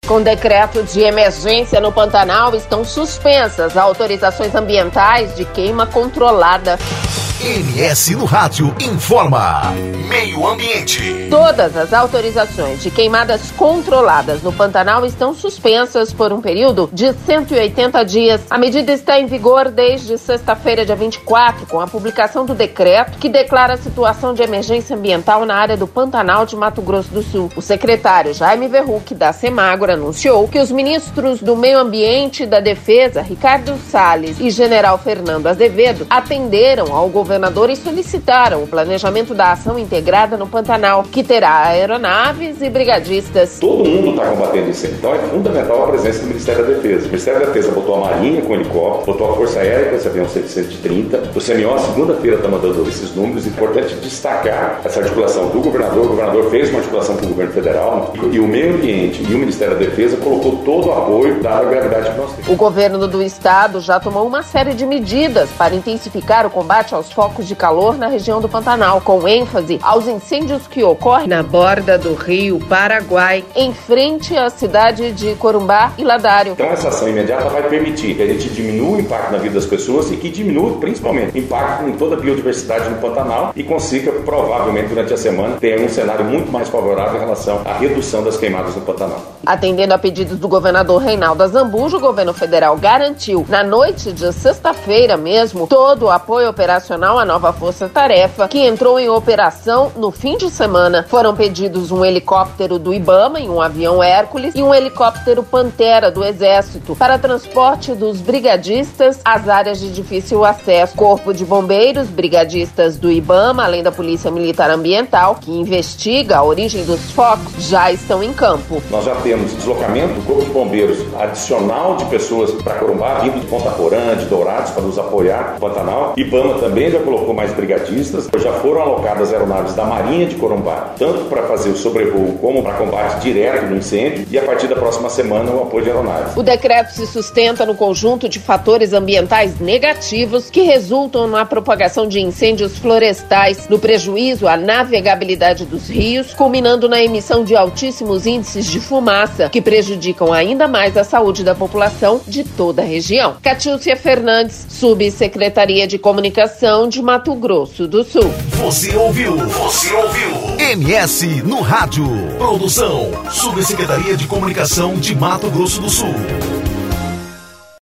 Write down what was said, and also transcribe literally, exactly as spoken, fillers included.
Com decreto de emergência no Pantanal, estão suspensas autorizações ambientais de queima controlada. M S no Rádio informa. Meio Ambiente. Todas as autorizações de queimadas controladas no Pantanal estão suspensas por um período de cento e oitenta dias. A medida está em vigor desde sexta-feira, dia vinte e quatro, com a publicação do decreto que declara a situação de emergência ambiental na área do Pantanal de Mato Grosso do Sul. O secretário Jaime Verruc, da Semagro, anunciou que os ministros do Meio Ambiente e da Defesa, Ricardo Salles e General Fernando Azevedo, atenderam ao governo governadores solicitaram o planejamento da ação integrada no Pantanal, que terá aeronaves e brigadistas. Todo mundo está combatendo incêndio, então é fundamental a presença do Ministério da Defesa. O Ministério da Defesa botou a Marinha com helicóptero, botou a Força Aérea com esse avião setecentos e trinta. O C M O, segunda-feira, está mandando esses números. É importante destacar essa articulação do governador. O governador fez uma articulação com o governo federal e o Meio Ambiente e o Ministério da Defesa colocou todo o apoio dada a gravidade que nós temos. O governo do estado já tomou uma série de medidas para intensificar o combate aos focos de calor na região do Pantanal, com ênfase aos incêndios que ocorrem na borda do rio Paraguai, em frente à cidade de Corumbá e Ladário. Então essa ação imediata vai permitir que a gente diminua o impacto na vida das pessoas e que diminua principalmente o impacto em toda a biodiversidade no Pantanal e consiga, provavelmente, durante a semana, ter um cenário muito mais favorável em relação à redução das queimadas no Pantanal. Atendendo a pedidos do governador Reinaldo Azambuja, o governo federal garantiu, na noite de sexta-feira mesmo, todo o apoio operacional à nova força-tarefa, que entrou em operação no fim de semana. Foram pedidos um helicóptero do IBAMA e um avião Hércules e um helicóptero Pantera do Exército para transporte dos brigadistas às áreas de difícil acesso. Corpo de Bombeiros, brigadistas do IBAMA, além da Polícia Militar Ambiental, que investiga a origem dos focos, já estão em campo. Nós já temos deslocamento do Corpo de Bombeiros adicional de pessoas para Corumbá, vindo de Ponta Porã, de Dourados, para nos apoiar no Pantanal. IBAMA também já colocou mais brigadistas. Já foram alocadas aeronaves da Marinha de Corumbá, tanto para fazer o sobrevoo como para combate direto no incêndio, e a partir da próxima semana o apoio de aeronaves. O decreto se sustenta no conjunto de fatores ambientais negativos que resultam na propagação de incêndios florestais, no prejuízo à navegabilidade dos rios, culminando na emissão de altíssimos índices de fumaça, que prejudicam ainda mais a saúde da população de toda a região. Catiúcia Fernandes, Subsecretaria de Comunicação de Mato Grosso do Sul. Você ouviu? Você ouviu? M S no Rádio. Produção, Subsecretaria de Comunicação de Mato Grosso do Sul.